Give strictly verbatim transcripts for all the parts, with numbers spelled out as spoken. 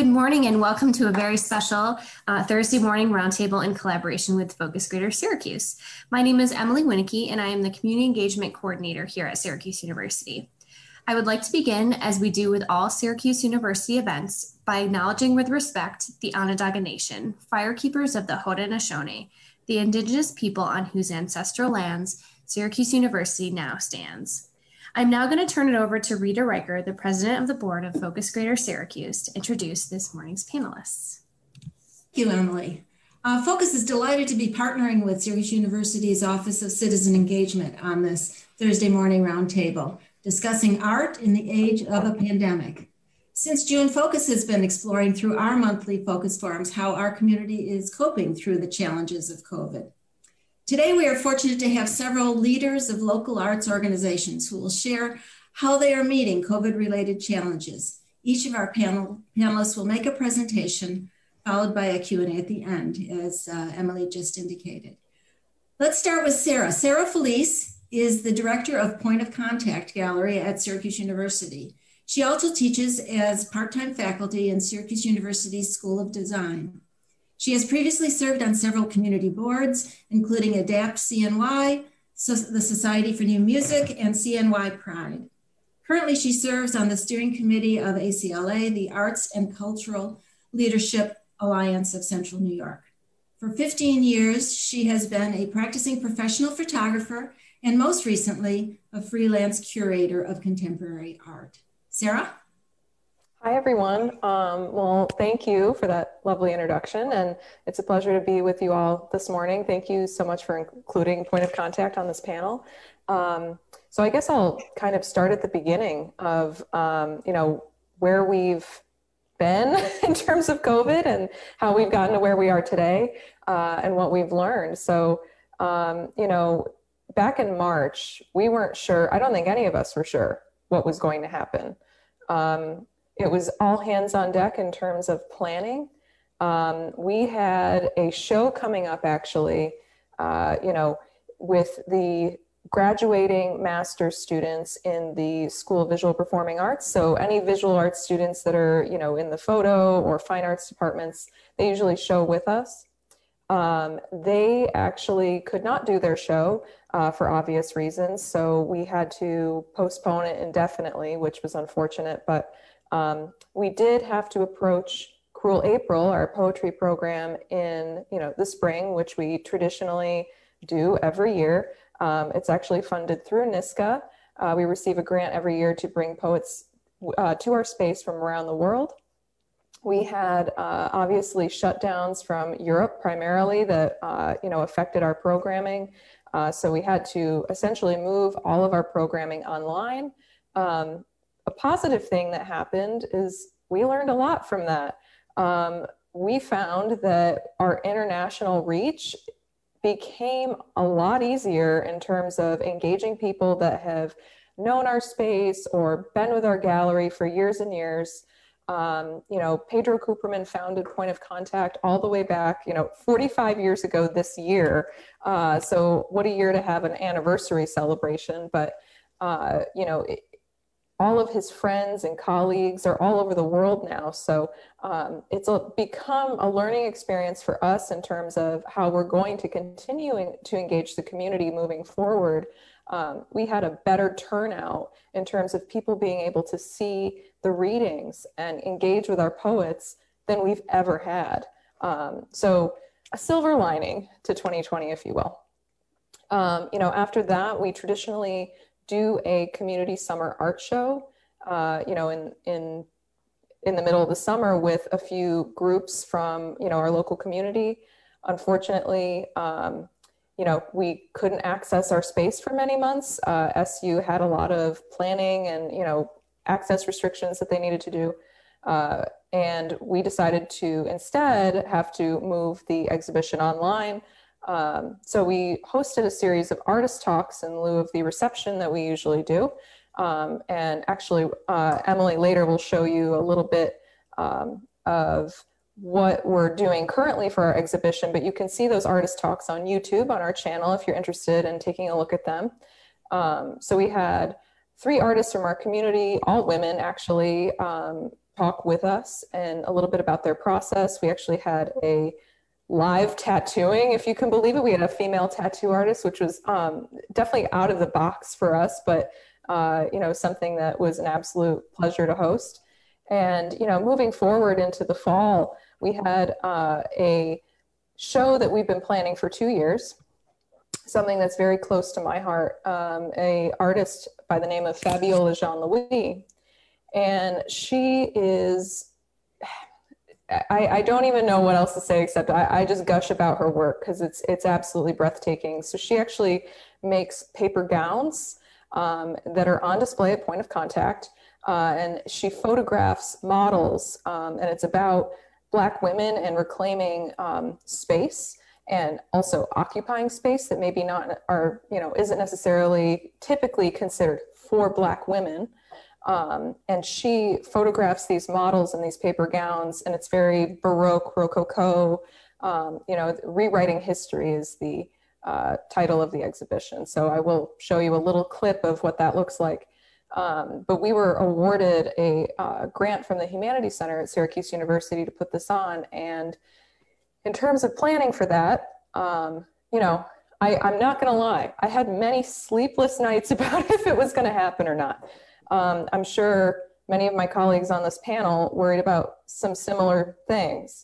morning and welcome to a very special uh, Thursday morning roundtable in collaboration with Focus Greater Syracuse. My name is Emily Winnicky and I am the Community Engagement Coordinator here at Syracuse University. I would like to begin, as we do with all Syracuse University events, by acknowledging with respect the Onondaga Nation, firekeepers of the Haudenosaunee, the indigenous people on whose ancestral lands Syracuse University now stands. I'm now going to turn it over to Rita Riker, the president of the board of Focus Greater Syracuse, to introduce this morning's panelists. Thank you, Emily. Uh, Focus is delighted to be partnering with Syracuse University's Office of Citizen Engagement on this Thursday morning roundtable, discussing art in the age of a pandemic. Since June, Focus has been exploring through our monthly Focus Forums how our community is coping through the challenges of COVID. Today, we are fortunate to have several leaders of local arts organizations who will share how they are meeting COVID-related challenges. Each of our panel, panelists will make a presentation followed by a Q and A at the end, as uh, Emily just indicated. Let's start with Sarah. Sarah Felice is the director of Point of Contact Gallery at Syracuse University. She also teaches as part-time faculty in Syracuse University's School of Design. She has previously served on several community boards, including ADAPT C N Y, so the Society for New Music, and C N Y Pride. Currently, she serves on the steering committee of A C L A, the Arts and Cultural Leadership Alliance of Central New York. For fifteen years, she has been a practicing professional photographer and most recently, a freelance curator of contemporary art. Sarah? Hi, everyone. Um, well, thank you for that lovely introduction, and it's a pleasure to be with you all this morning. Thank you so much for including Point of Contact on this panel. Um, so I guess I'll kind of start at the beginning of, um, you know, where we've been in terms of COVID and how we've gotten to where we are today uh, and what we've learned. So, um, you know, back in March, we weren't sure, I don't think any of us were sure what was going to happen. Um, It was all hands on deck in terms of planning. Um, we had a show coming up actually, uh, you know, with the graduating master's students in the School of Visual Performing Arts. So any visual arts students that are, you know, in the photo or fine arts departments, they usually show with us. Um, they actually could not do their show uh, for obvious reasons. So we had to postpone it indefinitely, which was unfortunate, but Um, we did have to approach Cruel April, our poetry program, in you know the spring, which we traditionally do every year. Um, it's actually funded through NYSCA. Uh, we receive a grant every year to bring poets uh, to our space from around the world. We had uh, obviously shutdowns from Europe primarily that uh, you know affected our programming. Uh, so we had to essentially move all of our programming online. Um, A positive thing that happened is we learned a lot from that. Um, we found that our international reach became a lot easier in terms of engaging people that have known our space or been with our gallery for years and years. Um, you know, Pedro Cooperman founded Point of Contact all the way back, you know, forty-five years ago this year. Uh, so what a year to have an anniversary celebration, but, uh, you know, it, all of his friends and colleagues are all over the world now. So um, it's a, become a learning experience for us in terms of how we're going to continue to engage the community moving forward. Um, we had a better turnout in terms of people being able to see the readings and engage with our poets than we've ever had. Um, so a silver lining to twenty twenty, if you will. Um, you know, after that, we traditionally do a community summer art show, uh, you know, in, in, in the middle of the summer with a few groups from, you know, our local community. Unfortunately, um, you know, we couldn't access our space for many months. Uh, S U had a lot of planning and, you know, access restrictions that they needed to do. Uh, and we decided to instead have to move the exhibition online. Um, so we hosted a series of artist talks in lieu of the reception that we usually do. Um, and actually, uh, Emily later will show you a little bit um, of what we're doing currently for our exhibition, but you can see those artist talks on YouTube on our channel if you're interested in taking a look at them. Um, so we had three artists from our community, all women actually, um, talk with us and a little bit about their process. We actually had a live tattooing, if you can believe it. We had a female tattoo artist, which was um, definitely out of the box for us, but uh, you know, something that was an absolute pleasure to host. And you know, moving forward into the fall, we had uh, a show that we've been planning for two years, something that's very close to my heart. Um, a artist by the name of Fabiola Jean-Louis, and she is. I, I don't even know what else to say except I, I just gush about her work because it's it's absolutely breathtaking. So she actually makes paper gowns um, that are on display at point of contact, uh, and she photographs models, um, and it's about Black women and reclaiming um, space and also occupying space that maybe not are, you know, isn't necessarily typically considered for Black women. Um, and she photographs these models in these paper gowns, and it's very Baroque, Rococo. Um, you know, Rewriting History is the uh, title of the exhibition. So I will show you a little clip of what that looks like. Um, but we were awarded a uh, grant from the Humanities Center at Syracuse University to put this on. And in terms of planning for that, um, you know, I, I'm not going to lie, I had many sleepless nights about if it was going to happen or not. Um, I'm sure many of my colleagues on this panel worried about some similar things.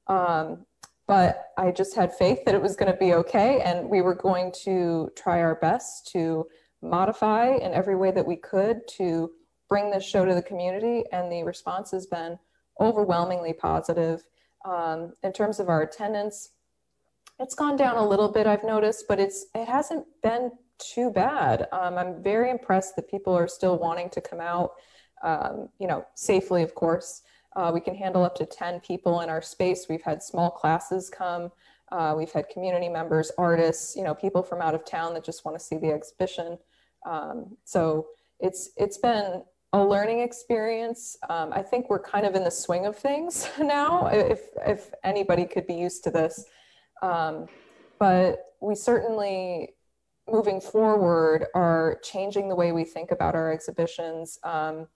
Um, but I just had faith that it was going to be okay, and we were going to try our best to modify in every way that we could to bring this show to the community, and the response has been overwhelmingly positive. Um, in terms of our attendance, it's gone down a little bit, I've noticed, but it's it hasn't been too bad. Um, I'm very impressed that people are still wanting to come out, um, you know, safely, of course. Uh, we can handle up to ten people in our space. We've had small classes come. Uh, we've had community members, artists, you know, people from out of town that just want to see the exhibition. Um, so it's it's been a learning experience. Um, I think we're kind of in the swing of things now, if, if anybody could be used to this. Um, but we certainly, moving forward, are changing the way we think about our exhibitions. Um,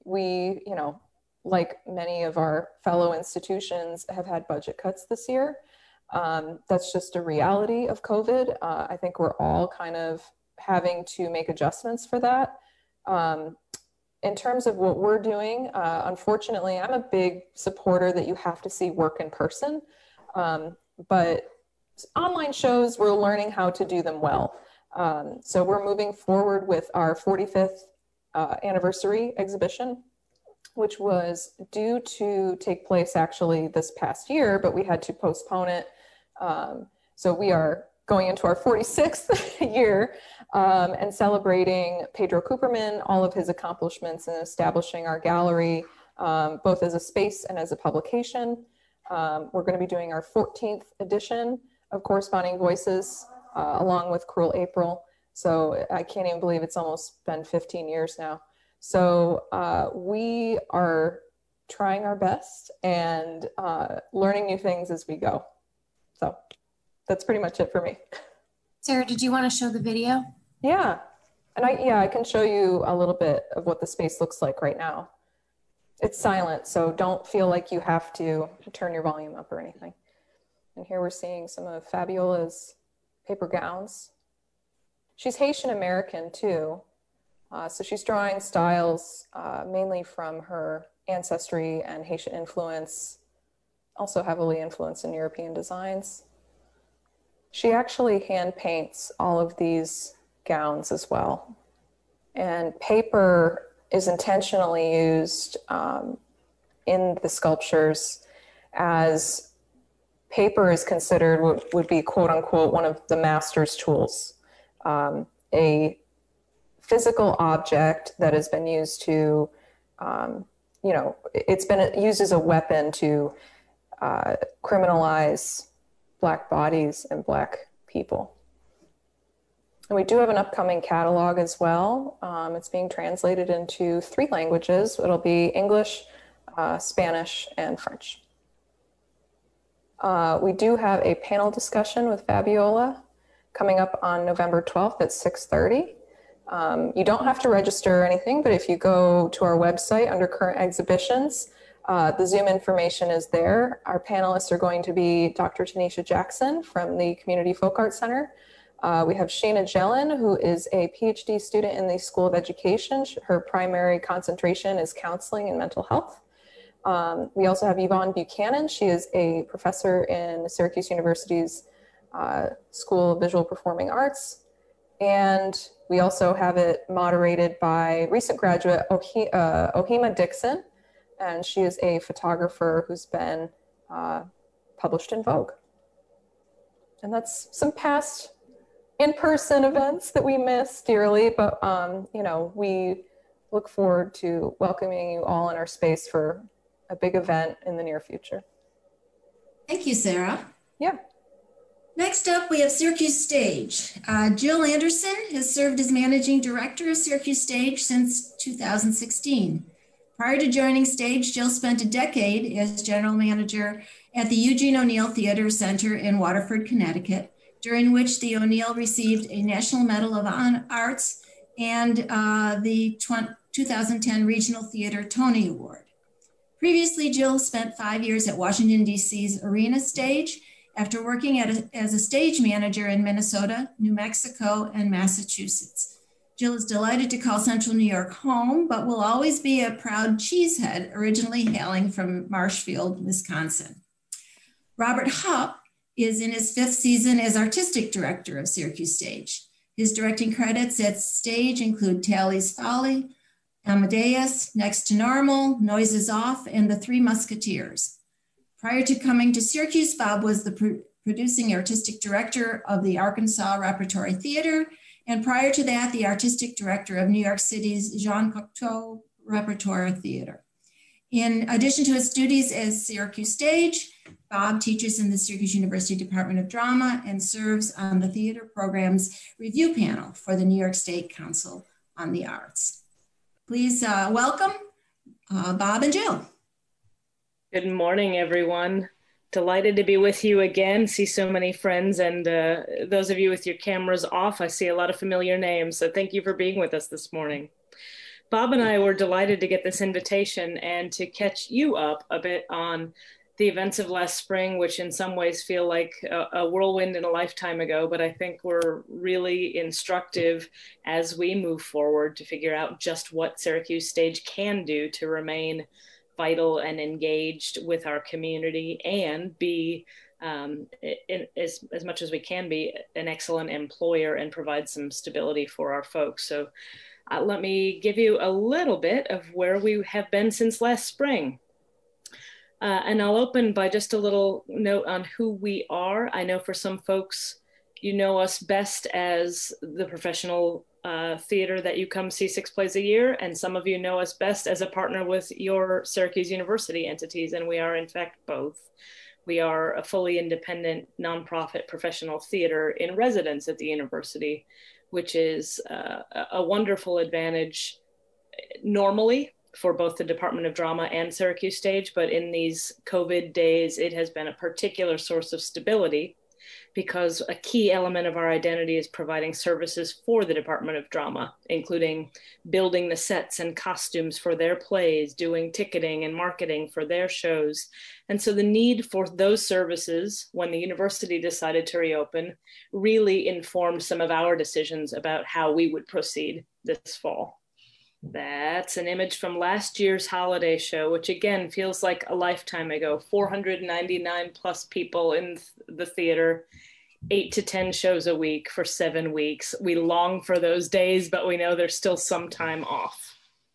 we, you know, like many of our fellow institutions, have had budget cuts this year. Um, that's just a reality of COVID. Uh, I think we're all kind of having to make adjustments for that. Um, in terms of what we're doing, uh, unfortunately, I'm a big supporter that you have to see work in person. Um, but online shows, we're learning how to do them well. Um, so we're moving forward with our forty-fifth uh, anniversary exhibition, which was due to take place actually this past year, but we had to postpone it. Um, so we are going into our forty-sixth year um, and celebrating Pedro Cooperman, all of his accomplishments in establishing our gallery, um, both as a space and as a publication. Um, we're going to be doing our fourteenth edition of Corresponding Voices, uh, along with Cruel April. So I can't even believe it's almost been fifteen years now. So uh, we are trying our best and uh, learning new things as we go. So that's pretty much it for me. Sarah, did you want to show the video? Yeah, and I yeah I can show you a little bit of what the space looks like right now. It's silent, so don't feel like you have to turn your volume up or anything. And here we're seeing some of Fabiola's paper gowns. She's Haitian American too, uh, so she's drawing styles uh, mainly from her ancestry and Haitian influence, also heavily influenced in European designs. She actually hand paints all of these gowns as well. And paper is intentionally used um, in the sculptures, as paper is considered what would be quote unquote one of the master's tools, um, a physical object that has been used to, um, you know, it's been used as a weapon to uh, criminalize Black bodies and Black people. And we do have an upcoming catalog as well. Um, it's being translated into three languages. It'll be English, uh, Spanish, and French. Uh, we do have a panel discussion with Fabiola coming up on November twelfth at six thirty. Um, you don't have to register or anything, but if you go to our website under current exhibitions, Uh, the Zoom information is there. Our panelists are going to be Doctor Tanisha Jackson from the Community Folk Arts Center. Uh, we have Shana Jelen, who is a PhD student in the School of Education. Her primary concentration is counseling and mental health. Um, we also have Yvonne Buchanan. She is a professor in Syracuse University's uh, School of Visual Performing Arts. And we also have it moderated by recent graduate Ohi uh, Ohima Dixon, and she is a photographer who's been uh, published in Vogue. And that's some past in-person events that we miss dearly, but um, you know, we look forward to welcoming you all in our space for a big event in the near future. Thank you, Sarah. Yeah. Next up, we have Syracuse Stage. Uh, Jill Anderson has served as Managing Director of Syracuse Stage since two thousand sixteen. Prior to joining Stage, Jill spent a decade as General Manager at the Eugene O'Neill Theater Center in Waterford, Connecticut, during which the O'Neill received a National Medal of Arts and uh, the two thousand ten Regional Theater Tony Award. Previously, Jill spent five years at Washington, D C's Arena Stage after working at a, as a stage manager in Minnesota, New Mexico, and Massachusetts. Jill is delighted to call Central New York home, but will always be a proud cheesehead, originally hailing from Marshfield, Wisconsin. Robert Hupp is in his fifth season as Artistic Director of Syracuse Stage. His directing credits at Stage include Tally's Folly, Amadeus, Next to Normal, Noises Off, and The Three Musketeers. Prior to coming to Syracuse, Bob was the pro producing artistic director of the Arkansas Repertory Theater, and prior to that, the artistic director of New York City's Jean Cocteau Repertoire Theater. In addition to his duties as Syracuse Stage, Bob teaches in the Syracuse University Department of Drama and serves on the theater program's review panel for the New York State Council on the Arts. Please uh, welcome uh, Bob and Jill. Good morning, everyone. Delighted to be with you again, see so many friends, and uh, those of you with your cameras off, I see a lot of familiar names, so thank you for being with us this morning. Bob and I were delighted to get this invitation and to catch you up a bit on the events of last spring, which in some ways feel like a, a whirlwind in a lifetime ago, but I think were really instructive as we move forward to figure out just what Syracuse Stage can do to remain vital and engaged with our community and be, um, in, as, as much as we can be, an excellent employer and provide some stability for our folks. So uh, let me give you a little bit of where we have been since last spring. Uh, and I'll open by just a little note on who we are. I know for some folks, you know us best as the professional uh, theater that you come see six plays a year, and some of you know us best as a partner with your Syracuse University entities, and we are in fact both. We are a fully independent nonprofit professional theater in residence at the university, which is uh, a wonderful advantage normally for both the Department of Drama and Syracuse Stage, but in these COVID days, it has been a particular source of stability because a key element of our identity is providing services for the Department of Drama, including building the sets and costumes for their plays, doing ticketing and marketing for their shows. And so the need for those services when the university decided to reopen really informed some of our decisions about how we would proceed this fall. That's an image from last year's holiday show, which again feels like a lifetime ago. four hundred ninety-nine plus people in the theater, eight to ten shows a week for seven weeks. We long for those days, but we know there's still some time off.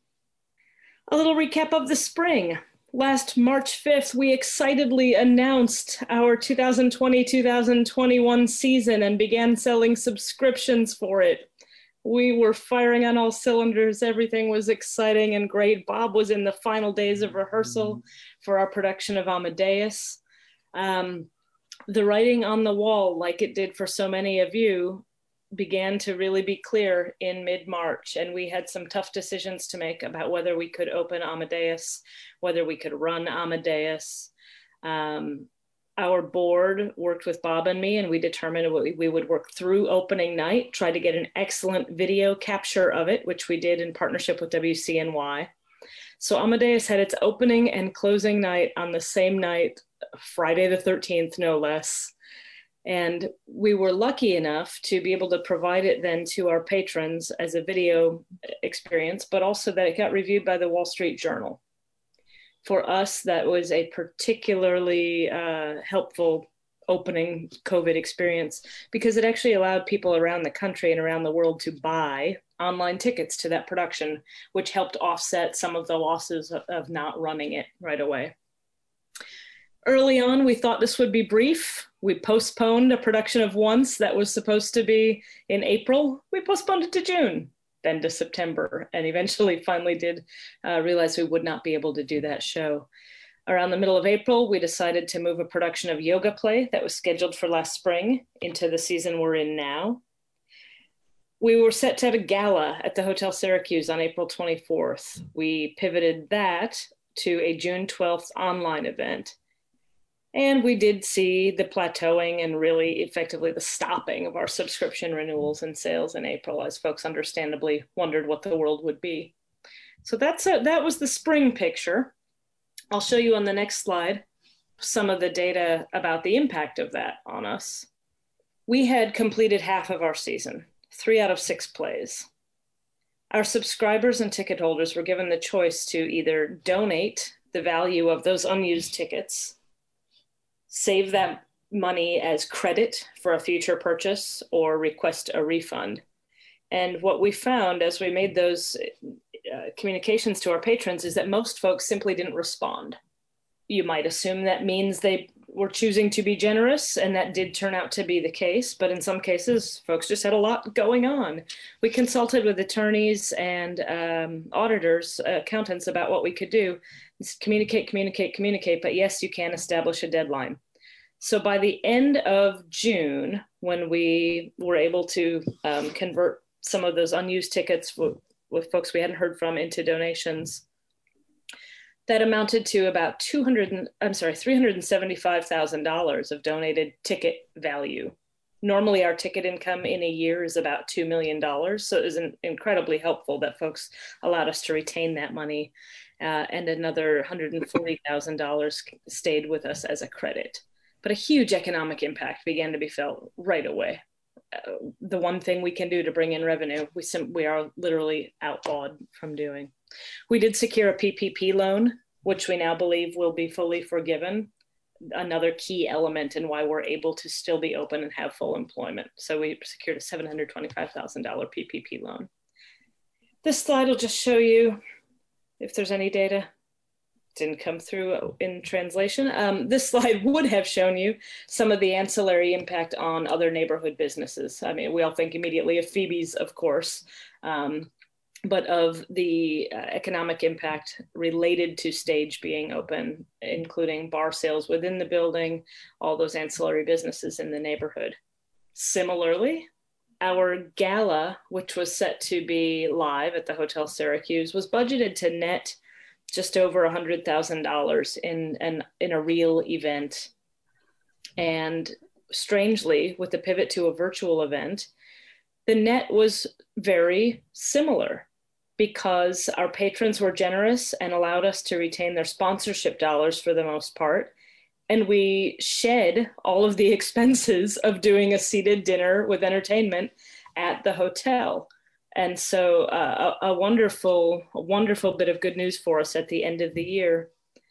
A little recap of the spring. Last March fifth, we excitedly announced our two thousand twenty two thousand twenty-one season and began selling subscriptions for it. We were firing on all cylinders. Everything was exciting and great. Bob was in the final days of rehearsal for our production of Amadeus. Um, the writing on the wall, like it did for so many of you, began to really be clear in mid-March, and we had some tough decisions to make about whether we could open Amadeus, whether we could run Amadeus. Um, Our board worked with Bob and me, and we determined we, we would work through opening night, try to get an excellent video capture of it, which we did in partnership with W C N Y. So Amadeus had its opening and closing night on the same night, Friday the thirteenth, no less. And we were lucky enough to be able to provide it then to our patrons as a video experience, but also that it got reviewed by the Wall Street Journal. For us, that was a particularly uh, helpful opening COVID experience because it actually allowed people around the country and around the world to buy online tickets to that production, which helped offset some of the losses of, of not running it right away. Early on, we thought this would be brief. We postponed a production of Once that was supposed to be in April. We postponed it to June, then to September, and eventually finally did uh, realize we would not be able to do that show. Around the middle of April, we decided to move a production of Yoga Play that was scheduled for last spring into the season we're in now. We were set to have a gala at the Hotel Syracuse on April twenty-fourth. We pivoted that to a June twelfth online event. And we did see the plateauing and really effectively the stopping of our subscription renewals and sales in April as folks understandably wondered what the world would be. So that's a, that was the spring picture. I'll show you on the next slide some of the data about the impact of that on us. We had completed half of our season, three out of six plays. Our subscribers and ticket holders were given the choice to either donate the value of those unused tickets, save that money as credit for a future purchase, or request a refund. And what we found as we made those uh, communications to our patrons is that most folks simply didn't respond. You might assume that means they were choosing to be generous, and that did turn out to be the case, but in some cases, folks just had a lot going on. We consulted with attorneys and um, auditors, uh, accountants about what we could do. Just communicate, communicate, communicate, but yes, you can establish a deadline. So by the end of June, when we were able to um, convert some of those unused tickets with, with folks we hadn't heard from into donations, that amounted to about two hundred, I'm sorry, three hundred seventy-five thousand dollars of donated ticket value. Normally our ticket income in a year is about two million dollars. So it was an incredibly helpful that folks allowed us to retain that money. Uh, and another one hundred forty thousand dollars stayed with us as a credit. But a huge economic impact began to be felt right away. Uh, the one thing we can do to bring in revenue, we, sim- we are literally outlawed from doing. We did secure a P P P loan, which we now believe will be fully forgiven. Another key element in why we're able to still be open and have full employment. So we secured a seven hundred twenty-five thousand dollars P P P loan. This slide will just show you if there's any data. Didn't come through in translation. Um, this slide would have shown you some of the ancillary impact on other neighborhood businesses. I mean, we all think immediately of Phoebe's, of course, um, but of the uh, economic impact related to Stage being open, including bar sales within the building, all those ancillary businesses in the neighborhood. Similarly, our gala, which was set to be live at the Hotel Syracuse, was budgeted to net just over one hundred thousand dollars in, in, in a real event. And strangely, with the pivot to a virtual event, the net was very similar because our patrons were generous and allowed us to retain their sponsorship dollars for the most part. And we shed all of the expenses of doing a seated dinner with entertainment at the hotel. And so uh, a, a wonderful, a wonderful bit of good news for us at the end of the year.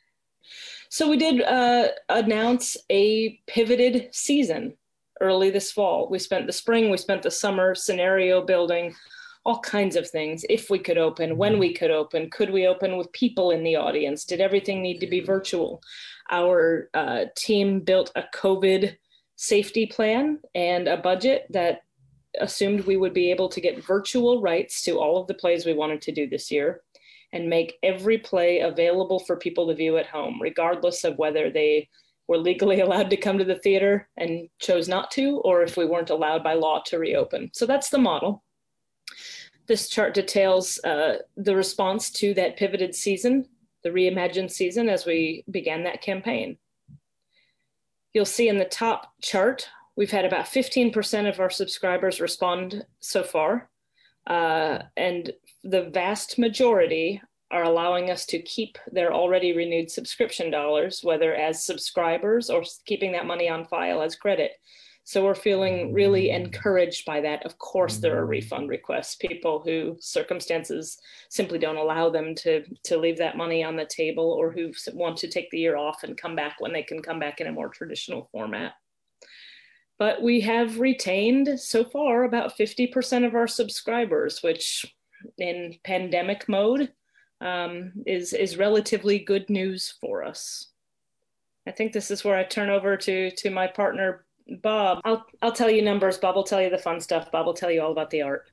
So we did uh, announce a pivoted season early this fall. We spent the spring, we spent the summer scenario building, all kinds of things. If we could open, when we could open, could we open with people in the audience? Did everything need to be virtual? Our uh, team built a COVID safety plan and a budget that assumed we would be able to get virtual rights to all of the plays we wanted to do this year and make every play available for people to view at home, regardless of whether they were legally allowed to come to the theater and chose not to, or if we weren't allowed by law to reopen. So that's the model. This chart details uh, the response to that pivoted season, the reimagined season, as we began that campaign. You'll see in the top chart, we've had about fifteen percent of our subscribers respond so far. Uh, and the vast majority are allowing us to keep their already renewed subscription dollars, whether as subscribers or keeping that money on file as credit. So we're feeling really encouraged by that. Of course, there are refund requests, people who circumstances simply don't allow them to, to leave that money on the table, or who want to take the year off and come back when they can come back in a more traditional format. But we have retained so far about fifty percent of our subscribers, which in pandemic mode um, is, is relatively good news for us. I think this is where I turn over to, to my partner, Bob. I'll, I'll tell you numbers. Bob will tell you the fun stuff. Bob will tell you all about the art.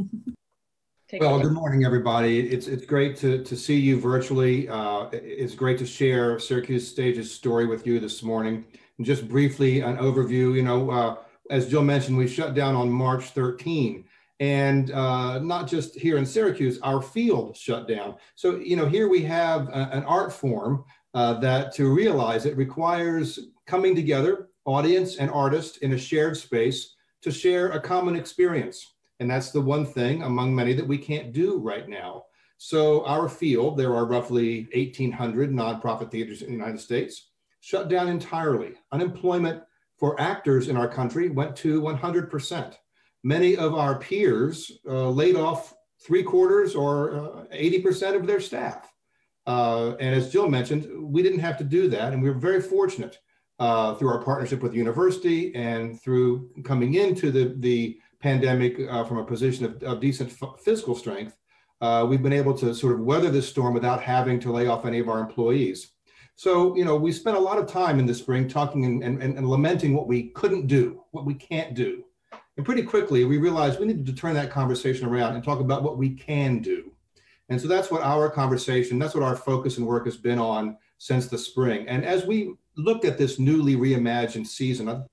Well, good morning, everybody. It's it's great to, to see you virtually. Uh, it's great to share Syracuse Stage's story with you this morning. And just briefly, an overview, you know, uh, as Jill mentioned, we shut down on March thirteenth. And uh, not just here in Syracuse, our field shut down. So, you know, here we have a, an art form uh, that to realize it requires coming together, audience and artist in a shared space to share a common experience. And that's the one thing among many that we can't do right now. So our field, there are roughly eighteen hundred nonprofit theaters in the United States, shut down entirely. Unemployment for actors in our country went to one hundred percent. Many of our peers uh, laid off three quarters or uh, eighty percent of their staff. Uh, and as Jill mentioned, we didn't have to do that. And we were very fortunate uh, through our partnership with the university and through coming into the, the pandemic uh, from a position of, of decent fiscal strength. Uh, we've been able to sort of weather this storm without having to lay off any of our employees. So, you know, we spent a lot of time in the spring talking and, and, and lamenting what we couldn't do, what we can't do. And pretty quickly, we realized we needed to turn that conversation around and talk about what we can do. And so that's what our conversation, that's what our focus and work has been on since the spring. And as we looked at this newly reimagined season,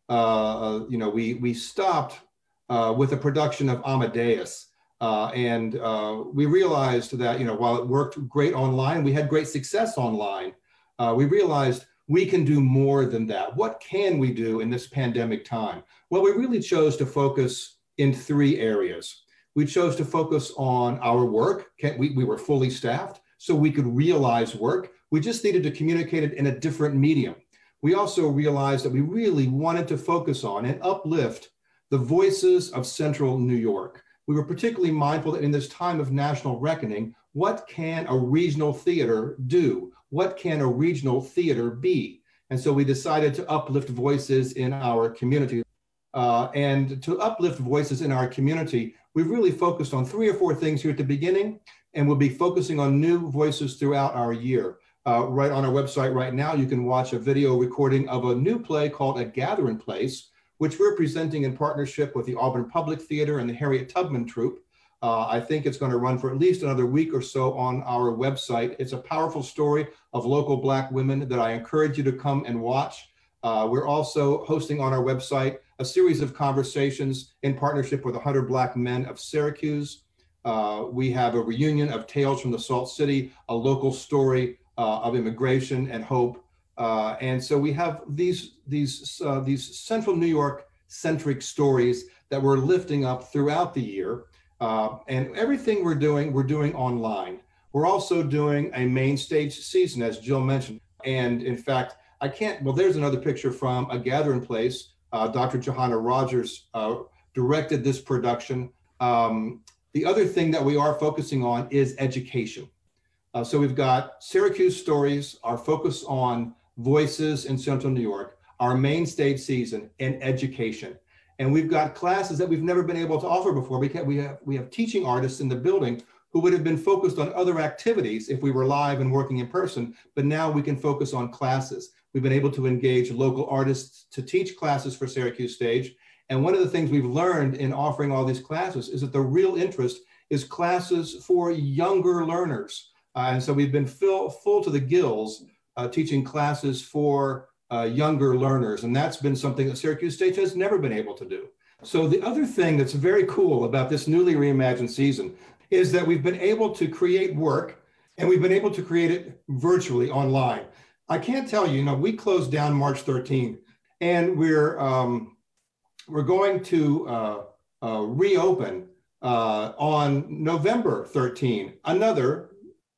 uh, you know, we, we stopped uh, with a production of Amadeus. Uh, and uh, we realized that, you know, while it worked great online, we had great success online. Uh, we realized we can do more than that. What can we do in this pandemic time? Well, we really chose to focus in three areas. We chose to focus on our work. We, we were fully staffed, so we could realize work. We just needed to communicate it in a different medium. We also realized that we really wanted to focus on and uplift the voices of Central New York. We were particularly mindful that in this time of national reckoning, what can a regional theater do? What can a regional theater be? And so we decided to uplift voices in our community. Uh, and to uplift voices in our community, we've really focused on three or four things here at the beginning, and we'll be focusing on new voices throughout our year. Uh, right on our website right now, you can watch a video recording of a new play called A Gathering Place, which we're presenting in partnership with the Auburn Public Theater and the Harriet Tubman Troupe. Uh, I think it's going to run for at least another week or so on our website. It's a powerful story of local Black women that I encourage you to come and watch. Uh, we're also hosting on our website a series of conversations in partnership with one hundred Black Men of Syracuse. Uh, we have a reunion of Tales from the Salt City, a local story uh, of immigration and hope. Uh, and so we have these, these, uh, these Central New York centric stories that we're lifting up throughout the year. Uh, and everything we're doing, we're doing online. We're also doing a main stage season, as Jill mentioned. And in fact, I can't, well, there's another picture from A Gathering Place. Uh, Doctor Johanna Rogers uh, directed this production. Um, the other thing that we are focusing on is education. Uh, so we've got Syracuse Stories, our focus on voices in Central New York, our main stage season, and education. And we've got classes that we've never been able to offer before. We, can, we, have, we have teaching artists in the building who would have been focused on other activities if we were live and working in person, but now we can focus on classes. We've been able to engage local artists to teach classes for Syracuse Stage. And one of the things we've learned in offering all these classes is that the real interest is classes for younger learners. Uh, and so we've been fill, full to the gills uh, teaching classes for uh, younger learners. And that's been something that Syracuse Stage has never been able to do. So the other thing that's very cool about this newly reimagined season is that we've been able to create work, and we've been able to create it virtually online. I can't tell you, you know, we closed down March thirteenth, and we're um, we're going to uh, uh, reopen uh, on November thirteenth, another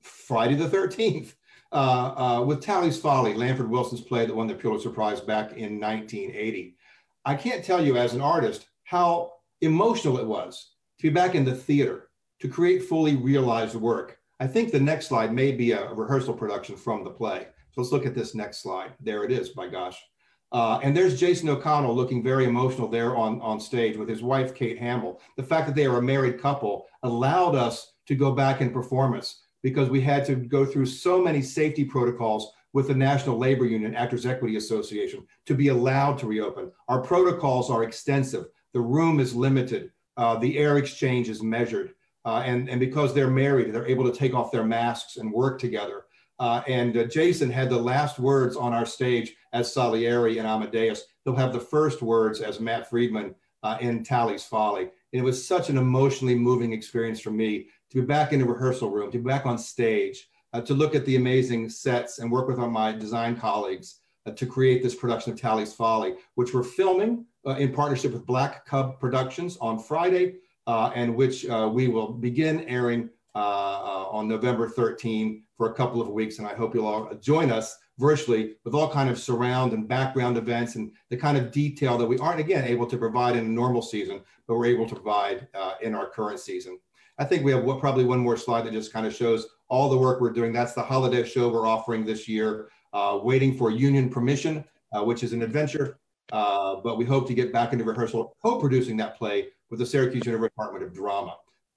Friday the thirteenth uh, uh, with Tally's Folly, Lanford Wilson's play that won the Pulitzer Prize back in nineteen eighty. I can't tell you as an artist how emotional it was to be back in the theater, to create fully realized work. I think the next slide may be a rehearsal production from the play. So let's look at this next slide. There it is, by gosh. Uh, and there's Jason O'Connell looking very emotional there on, on stage with his wife, Kate Hamill. The fact that they are a married couple allowed us to go back in performance because we had to go through so many safety protocols with the National Labor Union, Actors Equity Association, to be allowed to reopen. Our protocols are extensive. The room is limited. Uh, the air exchange is measured. Uh, and, and because they're married, they're able to take off their masks and work together. Uh, and uh, Jason had the last words on our stage as Salieri in Amadeus. He'll have the first words as Matt Friedman uh, in Tally's Folly. And it was such an emotionally moving experience for me to be back in the rehearsal room, to be back on stage, uh, to look at the amazing sets and work with my design colleagues uh, to create this production of Tally's Folly, which we're filming uh, in partnership with Black Cub Productions on Friday, uh, and which uh, we will begin airing uh, uh, on November thirteenth for a couple of weeks. And I hope you'll all join us virtually with all kind of surround and background events and the kind of detail that we aren't, again, able to provide in a normal season, but we're able to provide uh, in our current season. I think we have what, probably one more slide that just kind of shows all the work we're doing. That's the holiday show we're offering this year, uh, Waiting for Union Permission, uh, which is an adventure, uh, but we hope to get back into rehearsal, co-producing that play with the Syracuse University Department of Drama.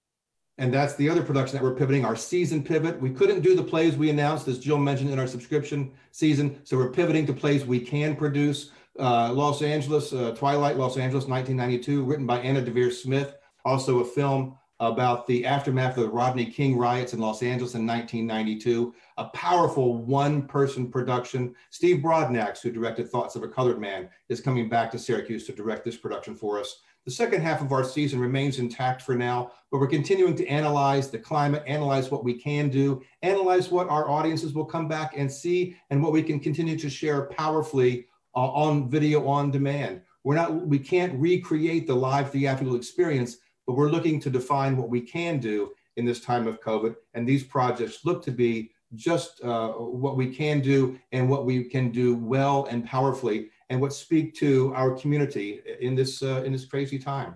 And that's the other production that we're pivoting, our season pivot. We couldn't do the plays we announced, as Jill mentioned, in our subscription season. So we're pivoting to plays we can produce. Uh, Los Angeles, uh, Twilight, Los Angeles, nineteen ninety-two, written by Anna Devere Smith. Also a film about the aftermath of the Rodney King riots in Los Angeles in nineteen ninety-two. A powerful one-person production. Steve Broadnax, who directed Thoughts of a Colored Man, is coming back to Syracuse to direct this production for us. The second half of our season remains intact for now, but we're continuing to analyze the climate, analyze what we can do, analyze what our audiences will come back and see, and what we can continue to share powerfully uh, on video on demand. We're not, we can't recreate the live theatrical experience, but we're looking to define what we can do in this time of COVID. And these projects look to be just uh, what we can do and what we can do well and powerfully, and what speak to our community in this uh, in this crazy time.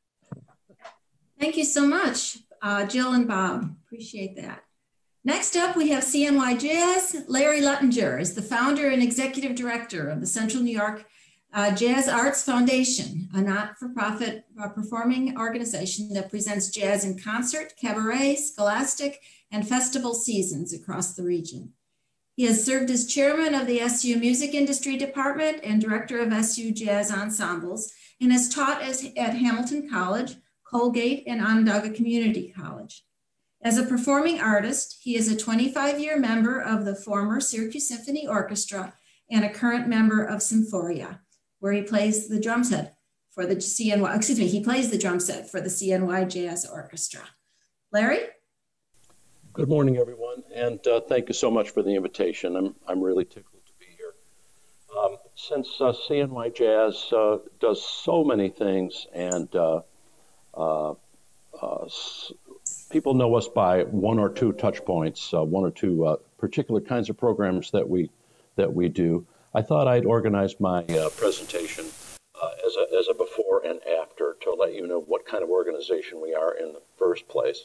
Thank you so much, uh, Jill and Bob. Appreciate that. Next up, we have C N Y Jazz. Larry Luttinger is the founder and executive director of the Central New York uh, Jazz Arts Foundation, a not-for-profit uh, performing organization that presents jazz in concert, cabaret, scholastic, and festival seasons across the region. He has served as chairman of the S U Music Industry Department and director of S U Jazz Ensembles, and has taught as, at Hamilton College, Colgate, and Onondaga Community College. As a performing artist, he is a twenty-five year member of the former Syracuse Symphony Orchestra and a current member of Symphoria, where he plays the drum set for the C N Y, excuse me, he plays the drum set for the C N Y Jazz Orchestra. Larry? Good morning, everyone, and uh, thank you so much for the invitation. I'm, I'm really tickled to be here. Um, since uh, C N Y Jazz uh, does so many things, and uh, uh, uh, s people know us by one or two touch points, uh, one or two uh, particular kinds of programs that we, that we do, I thought I'd organize my uh, presentation uh, as, a, as a before and after to let you know what kind of organization we are in the first place.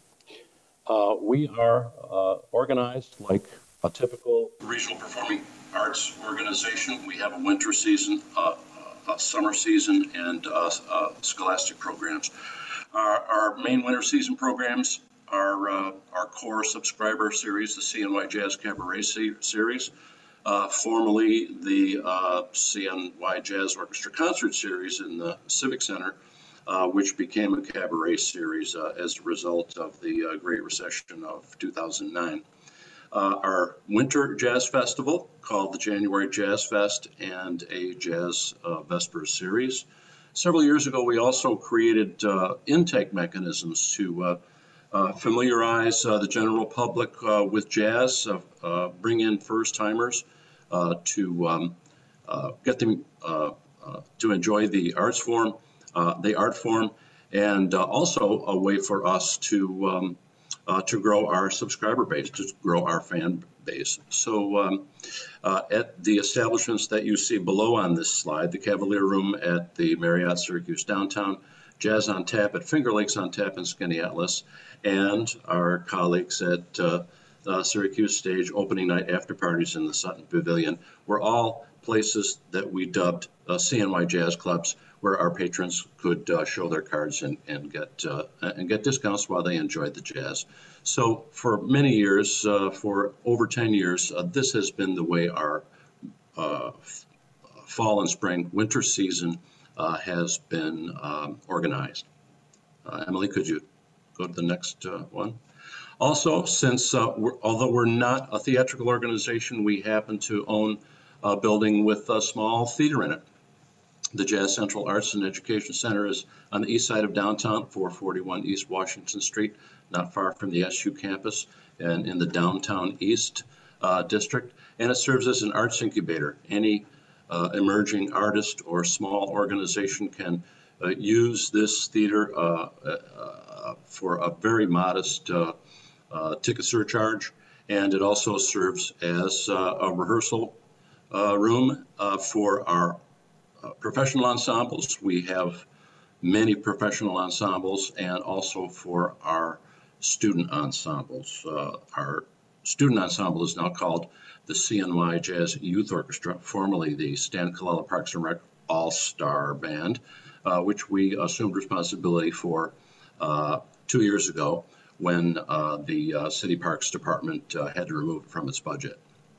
Uh, we are uh, organized like a typical regional performing arts organization. We have a winter season, uh, a summer season, and uh, uh, scholastic programs. Our, our main winter season programs are uh, our core subscriber series, the C N Y Jazz Cabaret series, uh, formerly the uh, C N Y Jazz Orchestra Concert Series in the Civic Center, Uh, which became a cabaret series uh, as a result of the uh, Great Recession of two thousand nine. Uh, our Winter Jazz Festival, called the January Jazz Fest, and a Jazz uh, Vespers series. Several years ago, we also created uh, intake mechanisms to uh, uh, familiarize uh, the general public uh, with jazz, uh, uh, bring in first-timers uh, to um, uh, get them uh, uh, to enjoy the arts form. Uh, the art form, and uh, also a way for us to um, uh, to grow our subscriber base, to grow our fan base. So um, uh, at the establishments that you see below on this slide, the Cavalier Room at the Marriott Syracuse Downtown, Jazz on Tap at Finger Lakes on Tap in Skaneateles, and our colleagues at uh, uh, Syracuse Stage opening night after parties in the Sutton Pavilion were all places that we dubbed uh, C N Y Jazz Clubs, where our patrons could uh, show their cards and, and get uh, and get discounts while they enjoyed the jazz. So for many years, uh, for over ten years, uh, this has been the way our uh, fall and spring winter season uh, has been um, organized. Uh, Emily, could you go to the next uh, one? Also, since uh, we're, although we're not a theatrical organization, we happen to own a building with a small theater in it. The Jazz Central Arts and Education Center is on the east side of downtown, four forty-one East Washington Street, not far from the S U campus and in the downtown east uh, district. And it serves as an arts incubator. Any uh, emerging artist or small organization can uh, use this theater uh, uh, for a very modest uh, uh, ticket surcharge. And it also serves as uh, a rehearsal uh, room uh, for our Uh, professional ensembles. We have many professional ensembles, and also for our student ensembles. Uh, our student ensemble is now called the C N Y Jazz Youth Orchestra, formerly the Stan Colella Parks and Rec All-Star Band, uh, which we assumed responsibility for uh, two years ago when uh, the uh, City Parks Department uh, had to remove it from its budget.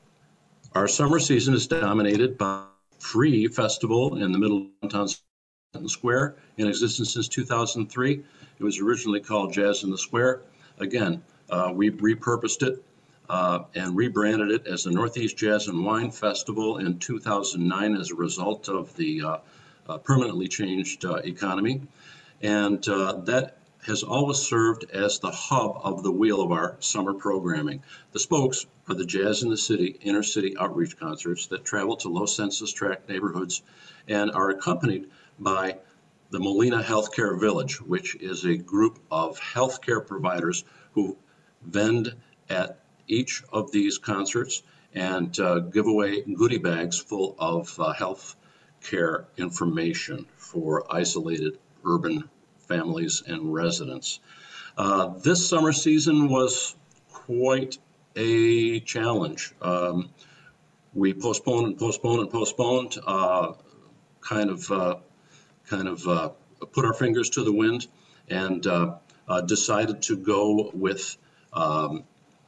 Our summer season is dominated by free festival in the middle of downtown Sutton Square, in existence since two thousand three. It was originally called Jazz in the Square. Again, uh, we repurposed it uh, and rebranded it as the Northeast Jazz and Wine Festival in two thousand nine as a result of the uh, uh, permanently changed uh, economy. And uh, that has always served as the hub of the wheel of our summer programming. The spokes are the Jazz in the City inner city outreach concerts that travel to low census tract neighborhoods and are accompanied by the Molina Healthcare Village, which is a group of healthcare providers who vend at each of these concerts and uh, give away goodie bags full of uh, health care information for isolated urban families and residents. Uh, this summer season was quite a challenge. Um, we postponed and postponed and postponed, uh, kind of uh, kind of uh, put our fingers to the wind and uh, uh, decided to go with um,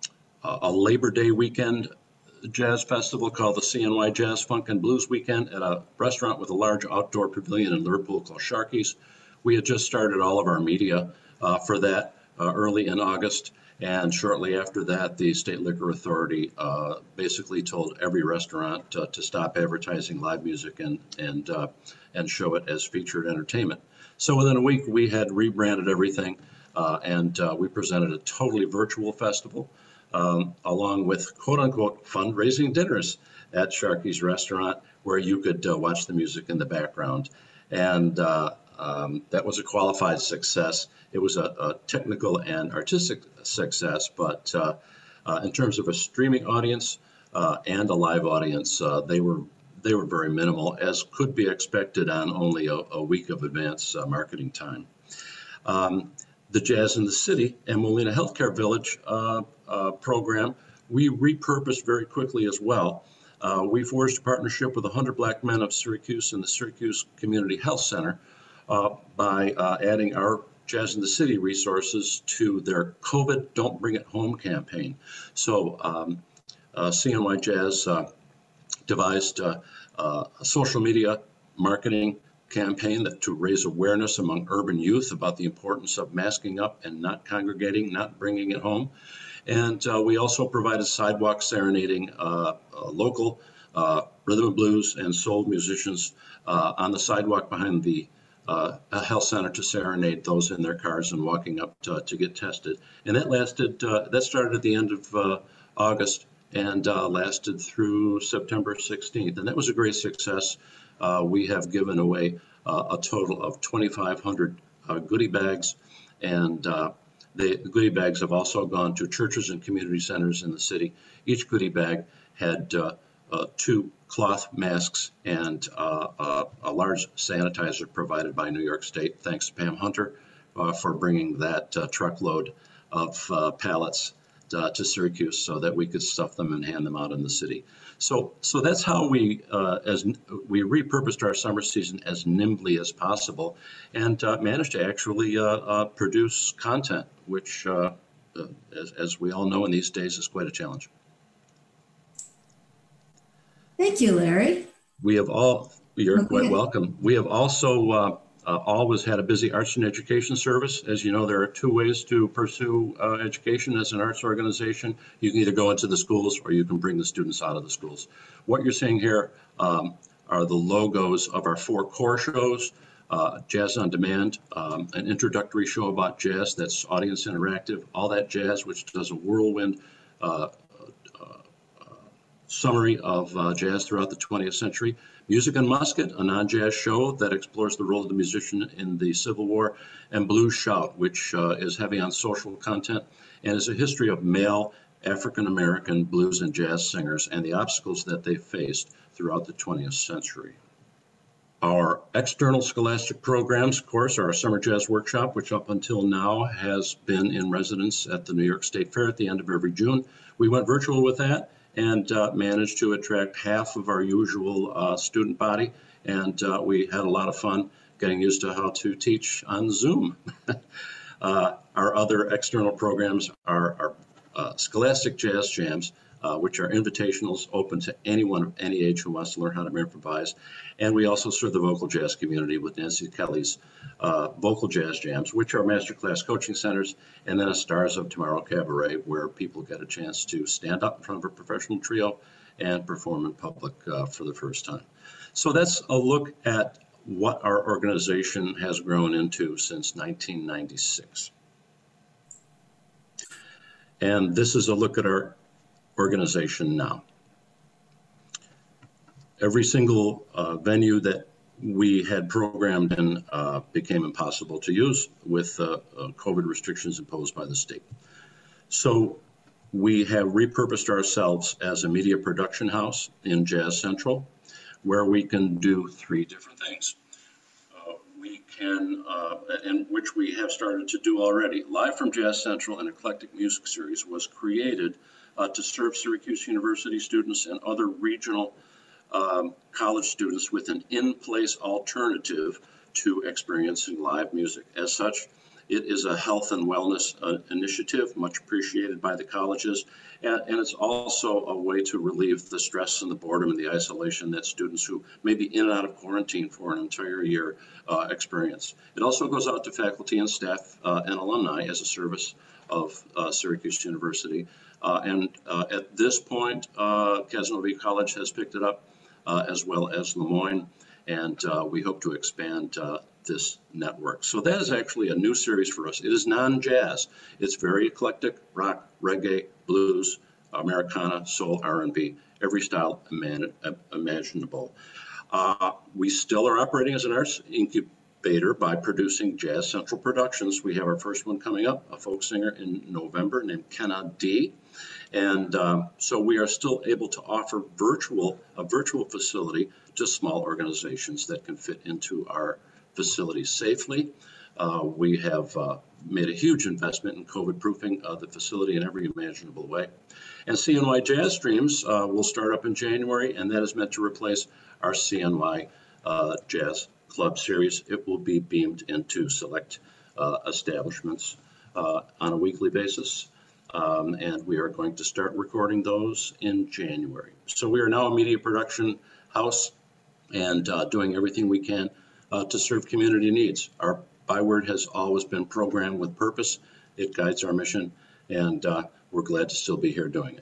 a Labor Day weekend jazz festival called the C N Y Jazz Funk and Blues Weekend at a restaurant with a large outdoor pavilion in Liverpool called Sharky's. We had just started all of our media uh, for that uh, early in August, and shortly after that, the State Liquor Authority uh, basically told every restaurant uh, to stop advertising live music and and uh, and show it as featured entertainment. So within a week, we had rebranded everything, uh, and uh, we presented a totally virtual festival, um, along with quote-unquote fundraising dinners at Sharky's restaurant, where you could uh, watch the music in the background. And uh, um, that was a qualified success. It was a, a technical and artistic success, but uh, uh, in terms of a streaming audience uh, and a live audience, uh, they were they were very minimal, as could be expected on only a, a week of advance uh, marketing time. Um, the Jazz in the City and Molina Healthcare Village uh, uh, program, we repurposed very quickly as well. Uh, we forged a partnership with one hundred Black Men of Syracuse and the Syracuse Community Health Center uh, by uh, adding our Jazz in the City resources to their COVID Don't Bring It Home campaign. So um, uh, C N Y Jazz uh, devised uh, uh, a social media marketing campaign that to raise awareness among urban youth about the importance of masking up and not congregating, not bringing it home. And uh, we also provided sidewalk serenading uh, uh, local uh, rhythm and blues and soul musicians uh, on the sidewalk behind the uh, health center to serenade those in their cars and walking up to, to get tested. And that lasted, uh, that started at the end of uh, August and uh, lasted through September sixteenth. And that was a great success. Uh, we have given away uh, a total of twenty-five hundred uh, goodie bags, and uh, They, the goodie bags have also gone to churches and community centers in the city. Each goodie bag had uh, uh, two cloth masks and uh, uh, a large sanitizer provided by New York State. Thanks to Pam Hunter uh, for bringing that uh, truckload of uh, pallets uh, to Syracuse so that we could stuff them and hand them out in the city. So, so that's how we, uh, as we repurposed our summer season as nimbly as possible, and uh, managed to actually uh, uh, produce content, which, uh, uh, as, as we all know in these days, is quite a challenge. Thank you, Larry. We have all, you're Okay. quite welcome. We have also uh, uh, always had a busy arts and education service. As you know, there are two ways to pursue uh, education as an arts organization. You can either go into the schools or you can bring the students out of the schools. What you're seeing here um, are the logos of our four core shows. Uh, Jazz on Demand, um, an introductory show about jazz that's audience interactive, All That Jazz, which does a whirlwind uh, summary of uh, jazz throughout the twentieth century. Music and Musket, a non-jazz show that explores the role of the musician in the Civil War, and Blues Shout, which uh, is heavy on social content and is a history of male African-American blues and jazz singers and the obstacles that they faced throughout the twentieth century. Our external scholastic programs, of course, are our Summer Jazz Workshop, which up until now has been in residence at the New York State Fair at the end of every June. We went virtual with that and uh, managed to attract half of our usual uh, student body. And uh, we had a lot of fun getting used to how to teach on Zoom. uh, our other external programs are our uh, Scholastic Jazz Jams, uh, which are invitationals open to anyone of any age who wants to learn how to improvise. And we also serve the vocal jazz community with Nancy Kelly's uh, Vocal Jazz Jams, which are masterclass coaching centers, and then a Stars of Tomorrow Cabaret, where people get a chance to stand up in front of a professional trio and perform in public uh, for the first time. So that's a look at what our organization has grown into since nineteen ninety-six. And this is a look at our organization now. Every single uh, venue that we had programmed in uh, became impossible to use with uh, uh, COVID restrictions imposed by the state. So we have repurposed ourselves as a media production house in Jazz Central, where we can do three different things. Uh, we can, uh, and which we have started to do already. Live from Jazz Central, an eclectic music series was created uh, to serve Syracuse University students and other regional Um, college students with an in-place alternative to experiencing live music. As such, it is a health and wellness uh, initiative, much appreciated by the colleges, and, and it's also a way to relieve the stress and the boredom and the isolation that students who may be in and out of quarantine for an entire year uh, experience. It also goes out to faculty and staff uh, and alumni as a service of uh, Syracuse University. Uh, and uh, at this point, uh, Casanova College has picked it up, Uh, as well as Lemoyne, and uh, we hope to expand uh, this network. So that is actually a new series for us. It is non-jazz. It's very eclectic: rock, reggae, blues, Americana, soul, R and B, every style iman- imaginable. Uh, we still are operating as an arts incubator by producing Jazz Central Productions. We have our first one coming up, a folk singer in November named Kenna D. And um, so we are still able to offer virtual, a virtual facility to small organizations that can fit into our facility safely. Uh, we have uh, made a huge investment in COVID-proofing uh, the facility in every imaginable way. And C N Y Jazz Streams uh, will start up in January, and that is meant to replace our C N Y uh, Jazz Club series. It will be beamed into select uh, establishments uh, on a weekly basis. Um, and we are going to start recording those in January. So we are now a media production house and uh, doing everything we can uh, to serve community needs. Our byword has always been program with purpose. It guides our mission, and uh, we're glad to still be here doing it.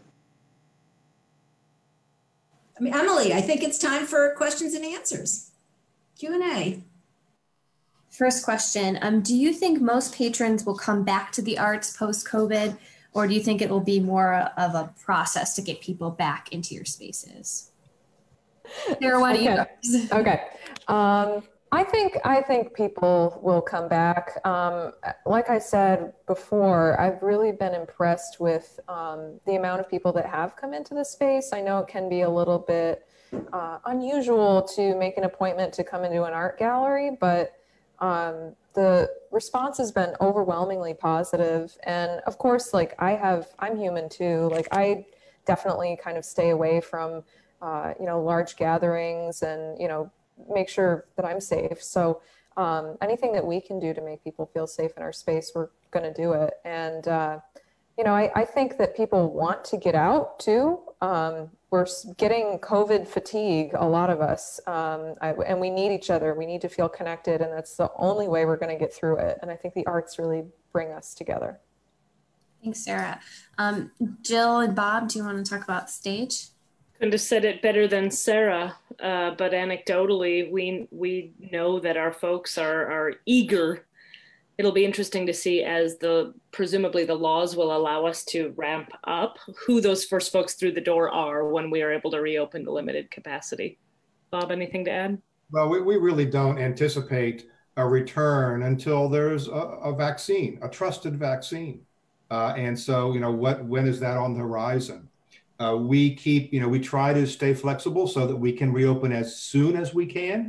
I mean, Emily, I think it's time for questions and answers. Q and A. First question, um, do you think most patrons will come back to the arts post-COVID? Or do you think it will be more of a process to get people back into your spaces? Sarah, why don't okay. you go? Okay. Um, I think I think people will come back. Um, like I said before, I've really been impressed with um, the amount of people that have come into the space. I know it can be a little bit uh, unusual to make an appointment to come into an art gallery, but um, the response has been overwhelmingly positive. And of course, like I have, I'm human too. Like I definitely kind of stay away from, uh, you know, large gatherings and, you know, make sure that I'm safe. So um, anything that we can do to make people feel safe in our space, we're going to do it. And, uh, you know, I, I think that people want to get out too. Um, we're getting COVID fatigue, a lot of us, um, I, and we need each other. We need to feel connected, and that's the only way we're going to get through it. And I think the arts really bring us together. Thanks, Sarah. Um, Jill and Bob, do you want to talk about the stage? Couldn't have said it better than Sarah, uh, but anecdotally, we we know that our folks are are eager. It'll be interesting to see as the presumably the laws will allow us to ramp up who those first folks through the door are when we are able to reopen the limited capacity. Bob, anything to add? Well, we, we really don't anticipate a return until there's a, a vaccine, a trusted vaccine. Uh, and so, you know, what when is that on the horizon? Uh, we keep, you know, we try to stay flexible so that we can reopen as soon as we can.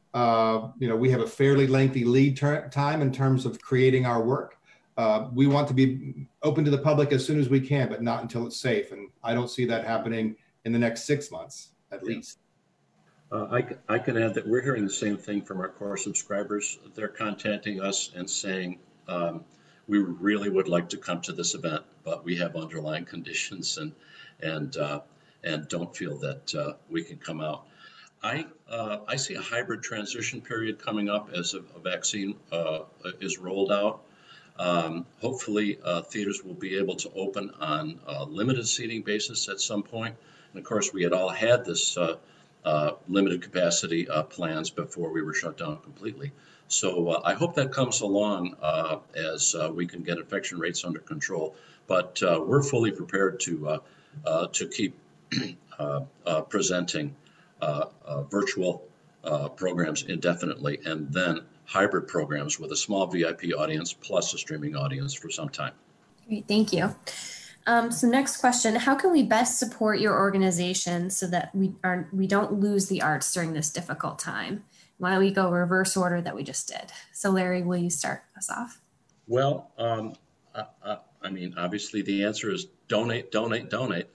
Uh, you know, we have a fairly lengthy lead time in terms of creating our work. Uh, we want to be open to the public as soon as we can, but not until it's safe. And I don't see that happening in the next six months, at least. Uh, I, I can add that we're hearing the same thing from our core subscribers. They're contacting us and saying, um, we really would like to come to this event, but we have underlying conditions and and uh, and don't feel that uh, we can come out. I uh, I see a hybrid transition period coming up as a, a vaccine uh, is rolled out. Um, hopefully, uh, theaters will be able to open on a limited seating basis at some point. And of course, we had all had this uh, uh, limited capacity uh, plans before we were shut down completely. So uh, I hope that comes along uh, as uh, we can get infection rates under control. But uh, we're fully prepared to uh, uh, to keep uh, uh, presenting uh, uh, virtual uh, programs indefinitely, and then hybrid programs with a small V I P audience plus a streaming audience for some time. Great, thank you. Um, so next question, how can we best support your organization so that we are we don't lose the arts during this difficult time? Why don't we go reverse order that we just did? So Larry, will you start us off? Well, um, I, I, I mean, obviously the answer is donate, donate, donate.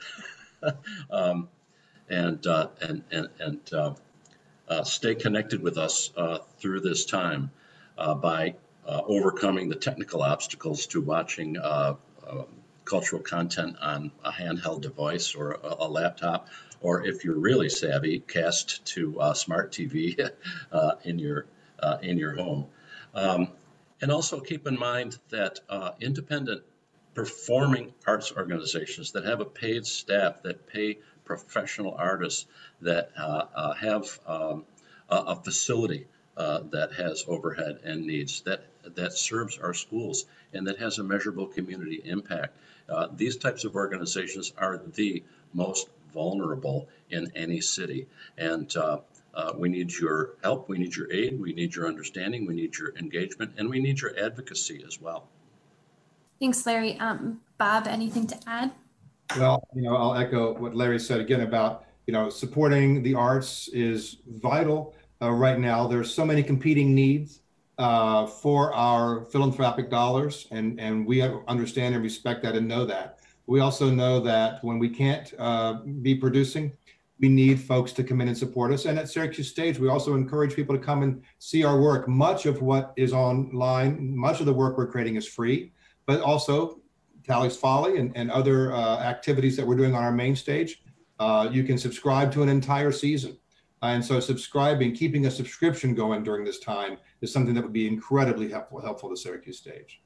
um, and, uh, and, and, and uh, uh, stay connected with us uh, through this time uh, by uh, overcoming the technical obstacles to watching uh, uh, cultural content on a handheld device or a, a laptop, or if you're really savvy, cast to uh, smart T V uh, in your uh, in your home. Um, and also keep in mind that uh, independent performing arts organizations that have a paid staff, that pay professional artists, that uh, uh, have um, a, a facility uh, that has overhead and needs, that that serves our schools, and that has a measurable community impact. Uh, these types of organizations are the most vulnerable in any city. And uh, uh, we need your help, we need your aid, we need your understanding, we need your engagement, and we need your advocacy as well. Thanks, Larry. Um, Bob, anything to add? Well, you know, I'll echo what Larry said again about, you know, supporting the arts is vital uh, right now. There's so many competing needs uh, for our philanthropic dollars, and, and we understand and respect that and know that. We also know that when we can't uh, be producing, we need folks to come in and support us. And at Syracuse Stage, we also encourage people to come and see our work. Much of what is online, much of the work we're creating is free, but also Tally's Folly and, and other uh, activities that we're doing on our main stage. Uh, you can subscribe to an entire season. And so subscribing, keeping a subscription going during this time is something that would be incredibly helpful, helpful to Syracuse Stage.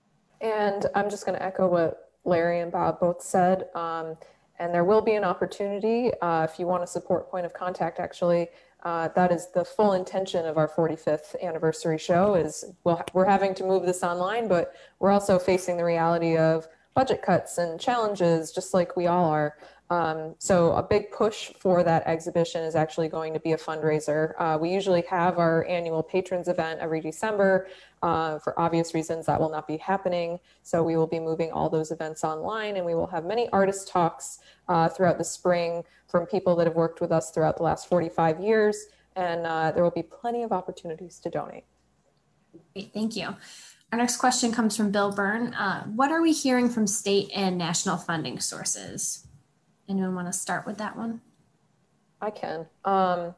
And I'm just going to echo what Larry and Bob both said. Um, and there will be an opportunity uh, if you want to support Point of Contact, actually. Uh, that is the full intention of our forty-fifth anniversary show is we'll, we're having to move this online, but we're also facing the reality of budget cuts and challenges, just like we all are. Um, so a big push for that exhibition is actually going to be a fundraiser. Uh, we usually have our annual patrons event every December. Uh, for obvious reasons, that will not be happening. So we will be moving all those events online, and we will have many artist talks uh, throughout the spring from people that have worked with us throughout the last forty-five years. And uh, there will be plenty of opportunities to donate. Great, thank you. Our next question comes from Bill Byrne. Uh, what are we hearing from state and national funding sources? Anyone want to start with that one? I can. Um,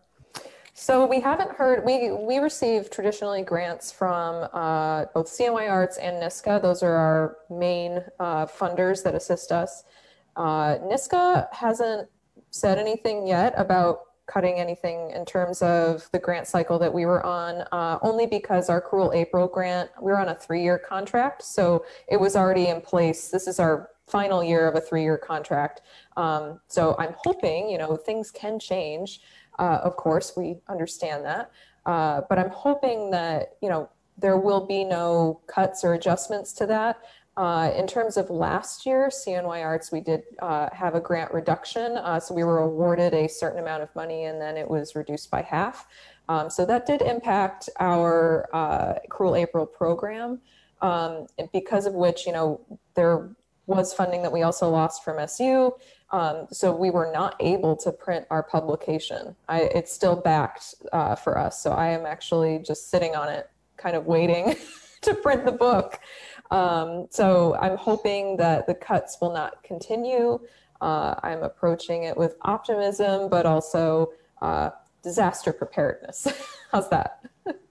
so we haven't heard, we, we receive traditionally grants from uh, both C N Y Arts and NYSCA. Those are our main uh, funders that assist us. Uh, NYSCA hasn't said anything yet about cutting anything in terms of the grant cycle that we were on, uh, only because our Cruel April grant, we we're on a three-year contract, so it was already in place. This is our final year of a three-year contract. Um, so I'm hoping, you know, things can change. Uh, of course, we understand that, uh, but I'm hoping that, you know, there will be no cuts or adjustments to that. Uh, in terms of last year, C N Y Arts, we did uh, have a grant reduction. Uh, so we were awarded a certain amount of money and then it was reduced by half. Um, so that did impact our uh, Cruel April program, um, because of which, you know, there was funding that we also lost from S U. Um, so we were not able to print our publication. I, it's still backed uh, for us. So I am actually just sitting on it, kind of waiting to print the book. Um, so I'm hoping that the cuts will not continue. Uh, I'm approaching it with optimism, but also uh, disaster preparedness. How's that?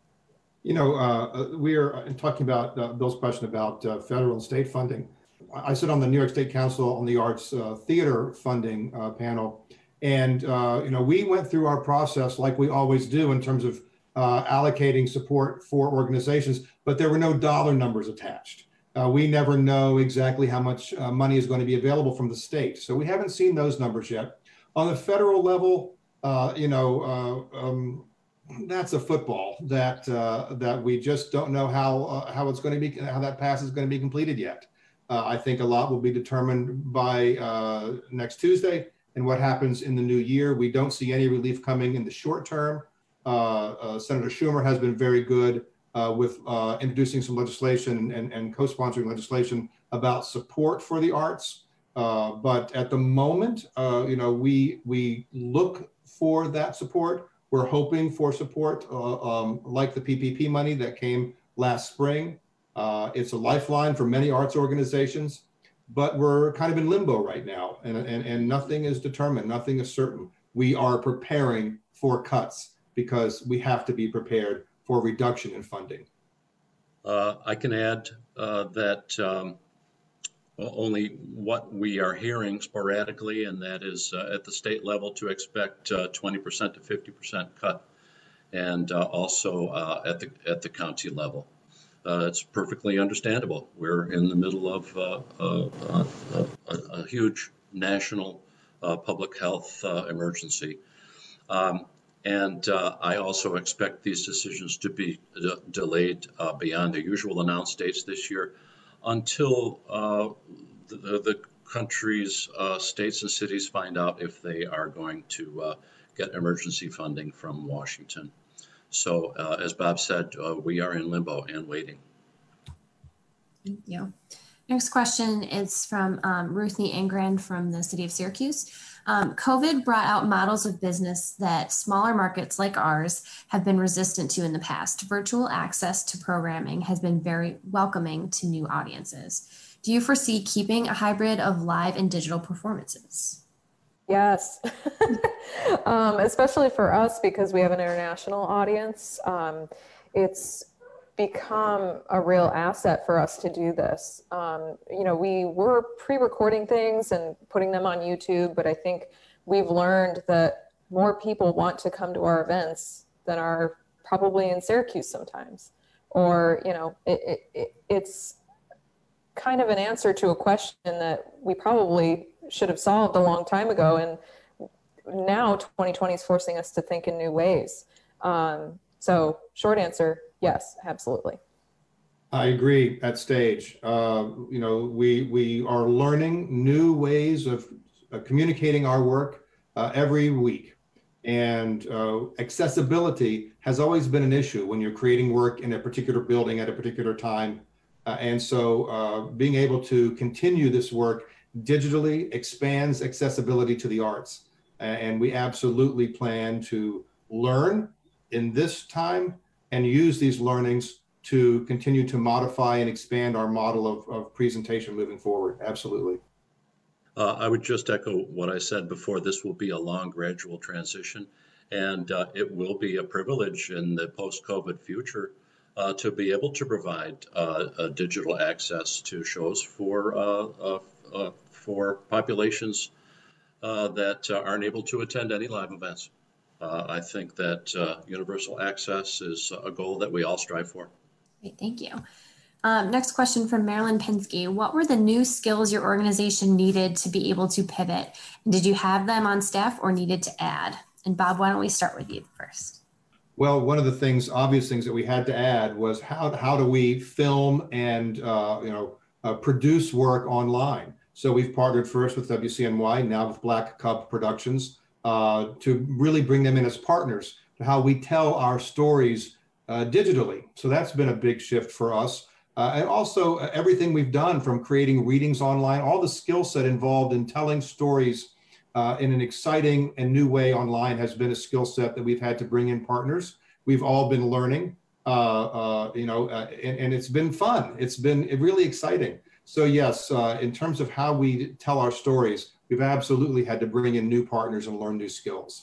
You know, uh, we are talking about uh, Bill's question about uh, federal and state funding. I sit on the New York State Council on the Arts uh, Theater Funding uh, panel. And, uh, you know, we went through our process like we always do in terms of uh, allocating support for organizations, but there were no dollar numbers attached. Uh, we never know exactly how much uh, money is going to be available from the state. So we haven't seen those numbers yet. On the federal level, uh, you know, uh, um, that's a football that uh, that we just don't know how uh, how it's going to be, how that pass is going to be completed yet. Uh, I think a lot will be determined by uh, next Tuesday and what happens in the new year. We don't see any relief coming in the short term. Uh, uh, Senator Schumer has been very good uh, with uh, introducing some legislation and, and co-sponsoring legislation about support for the arts. Uh, but at the moment, uh, you know, we we look for that support. We're hoping for support uh, um, like the P P P money that came last spring. Uh, it's a lifeline for many arts organizations, but we're kind of in limbo right now, and, and, and nothing is determined, nothing is certain. We are preparing for cuts because we have to be prepared for reduction in funding. Uh, I can add uh, that um, only what we are hearing sporadically, and that is uh, at the state level to expect uh, twenty percent to fifty percent cut, and uh, also uh, at the at the county level. Uh, it's perfectly understandable. We're in the middle of uh, uh, uh, a, a huge national uh, public health uh, emergency. Um, and uh, I also expect these decisions to be de delayed uh, beyond the usual announced dates this year until uh, the, the country's uh, states and cities find out if they are going to uh, get emergency funding from Washington. So uh, as Bob said, uh, we are in limbo and waiting. Thank you. Next question is from um, Ruthie Engran from the city of Syracuse. Um, COVID brought out models of business that smaller markets like ours have been resistant to in the past. Virtual access to programming has been very welcoming to new audiences. Do you foresee keeping a hybrid of live and digital performances? Yes, um, especially for us because we have an international audience. Um, it's become a real asset for us to do this. Um, you know, we were pre-recording things and putting them on YouTube, but I think we've learned that more people want to come to our events than are probably in Syracuse sometimes. Or, you know, it, it, it, it's kind of an answer to a question that we probably should have solved a long time ago. And now twenty twenty is forcing us to think in new ways. Um, so short answer, yes, absolutely. I agree at stage. Uh, you know, we, we are learning new ways of uh, communicating our work uh, every week. And uh, accessibility has always been an issue when you're creating work in a particular building at a particular time. Uh, and so uh, being able to continue this work digitally expands accessibility to the arts. And we absolutely plan to learn in this time and use these learnings to continue to modify and expand our model of, of presentation moving forward. Absolutely. Uh, I would just echo what I said before. This will be a long, gradual transition, and uh, it will be a privilege in the post-COVID future uh, to be able to provide uh, a digital access to shows for uh, uh, uh, for populations uh, that uh, aren't able to attend any live events. Uh, I think that uh, universal access is a goal that we all strive for. Great, thank you. Um, next question from Marilyn Pinsky. What were the new skills your organization needed to be able to pivot? And did you have them on staff or needed to add? And Bob, why don't we start with you first? Well, one of the things, obvious things that we had to add was how, how do we film and uh, you know uh, produce work online? So we've partnered first with W C N Y, now with Black Cub Productions, uh, to really bring them in as partners to how we tell our stories uh, digitally. So that's been a big shift for us. Uh, and also uh, everything we've done from creating readings online, all the skill set involved in telling stories uh, in an exciting and new way online has been a skill set that we've had to bring in partners. We've all been learning, uh, uh, you know, uh, and, and it's been fun. It's been really exciting. So yes, uh, in terms of how we tell our stories, we've absolutely had to bring in new partners and learn new skills.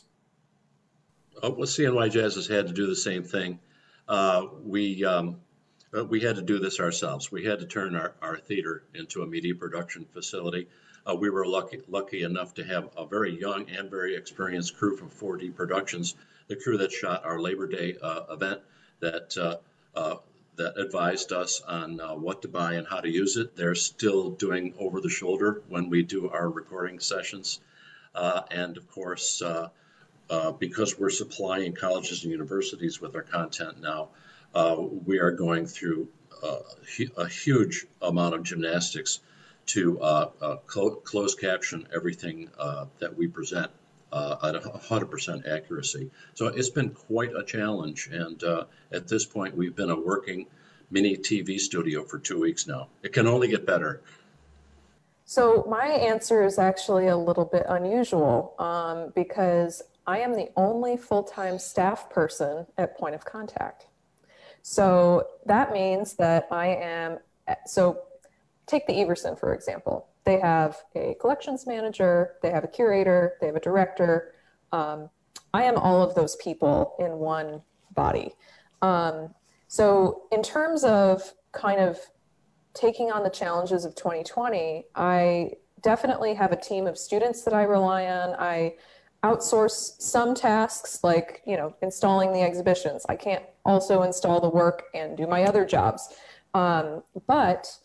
Uh, well, C N Y Jazz has had to do the same thing. Uh, we um, we had to do this ourselves. We had to turn our, our theater into a media production facility. Uh, we were lucky lucky enough to have a very young and very experienced crew from four D Productions, the crew that shot our Labor Day uh, event, that uh, uh, that advised us on uh, what to buy and how to use it. They're still doing over the shoulder when we do our recording sessions. Uh, and of course, uh, uh, because we're supplying colleges and universities with our content now, uh, we are going through uh, a huge amount of gymnastics to uh, uh, clo- close caption everything uh, that we present uh, at one hundred percent accuracy. So it's been quite a challenge. And uh, at this point, we've been a working mini T V studio for two weeks now. It can only get better. So my answer is actually a little bit unusual um, because I am the only full-time staff person at Point of Contact. So that means that I am, so take the Everson, for example. They have a collections manager, they have a curator, they have a director. Um, I am all of those people in one body. Um, so in terms of kind of taking on the challenges of twenty twenty, I definitely have a team of students that I rely on. I outsource some tasks like, you know, installing the exhibitions. I can't also install the work and do my other jobs. Um, but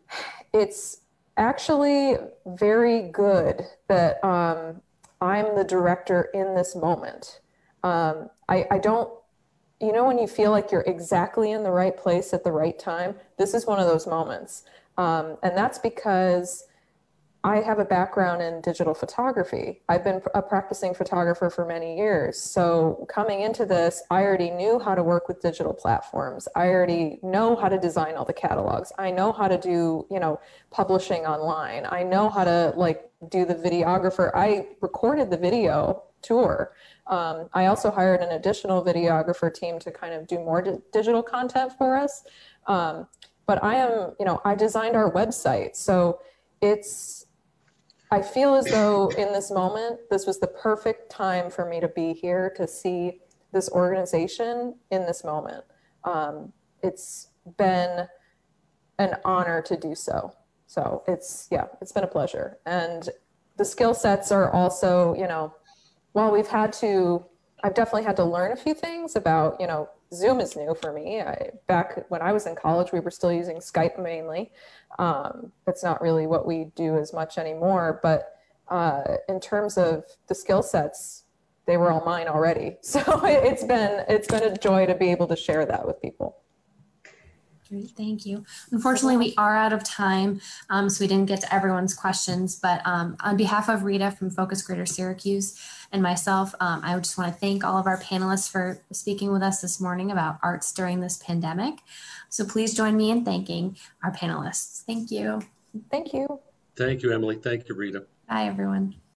it's actually very good that um, I'm the director in this moment. Um, I, I don't, you know, when you feel like you're exactly in the right place at the right time, this is one of those moments. Um, and that's because I have a background in digital photography. I've been a practicing photographer for many years. So coming into this, I already knew how to work with digital platforms. I already know how to design all the catalogs. I know how to do, you know, publishing online. I know how to like do the videographer. I recorded the video tour. Um, I also hired an additional videographer team to kind of do more di- digital content for us. Um, but I am, you know, I designed our website. So it's, I feel as though in this moment, this was the perfect time for me to be here to see this organization in this moment. Um, it's been an honor to do so. So it's, yeah, it's been a pleasure. And the skill sets are also, you know, while we've had to, I've definitely had to learn a few things about, you know, Zoom is new for me. I, back when I was in college, we were still using Skype mainly. Um, it's not really what we do as much anymore, but uh, in terms of the skill sets, they were all mine already. So it's been, it's been a joy to be able to share that with people. Great, thank you. Unfortunately, we are out of time, um, so we didn't get to everyone's questions, but um, on behalf of Rita from Focus Greater Syracuse and myself, um, I just want to thank all of our panelists for speaking with us this morning about arts during this pandemic. So please join me in thanking our panelists. Thank you. Thank you. Thank you, Emily. Thank you, Rita. Bye, everyone.